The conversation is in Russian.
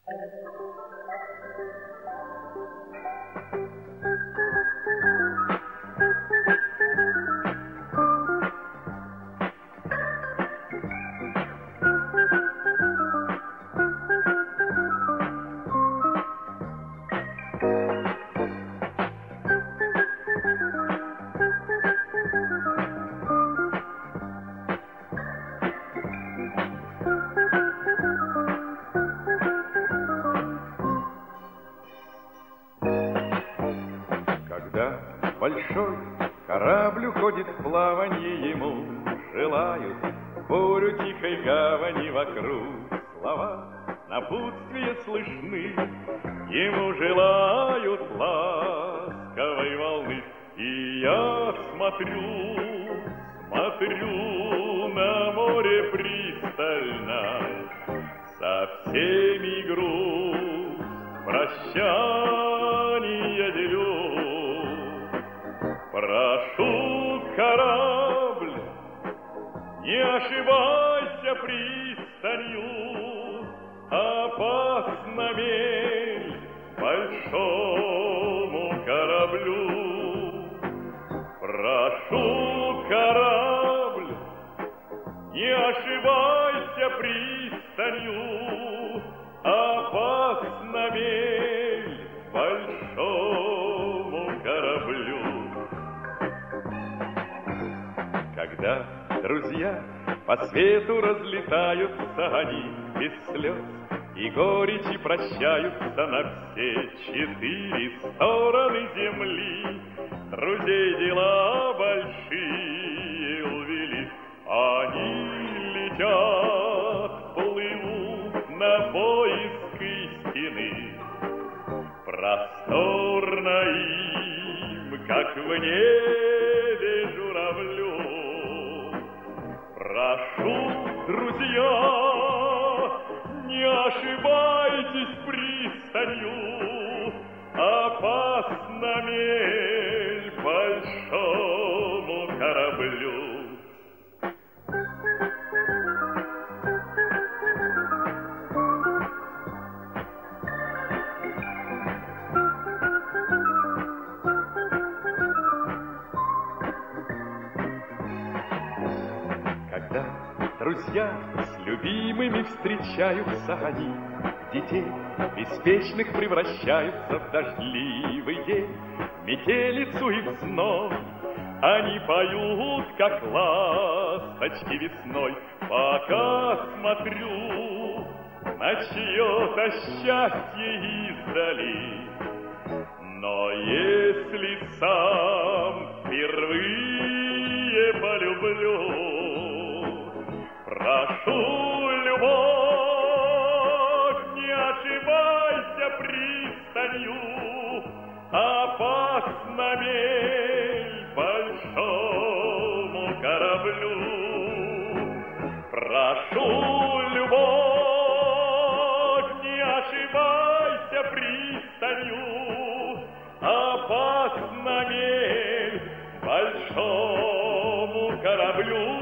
Когда большой корабль уходит в плаванье, ему желают бурю тихой гавани вокруг. Слова напутствия слышны, ему желают ласковой волны. И я смотрю на море пристально, со всеми грусть прощания делю. Прошу, корабль, не ошибайся пристанью, опасна мель большому кораблю. Прошу, корабль, не ошибайся пристанью, опасна мель большому кораблю. Когда друзья по свету разлетаются, они без слез и горечи прощаются на все 4 стороны земли. Друзей дела большие увели, они летят, плывут на поиск истины. Просторно им, как в небе журавлю. Прошу, друзья, не ошибайтесь пристанью, опасна мель большому кораблю. Когда друзья с любимыми встречаются, они детей беспечных превращаются в дождливый день, метелицу и в зной. Они поют, как ласточки весной, пока смотрю на чье-то счастье издали. Но если сам впервые полюблю, прошу, любовь, не ошибайся пристанью, опасна мель большому кораблю. Прошу, любовь, не ошибайся пристанью, опасна мель большому кораблю.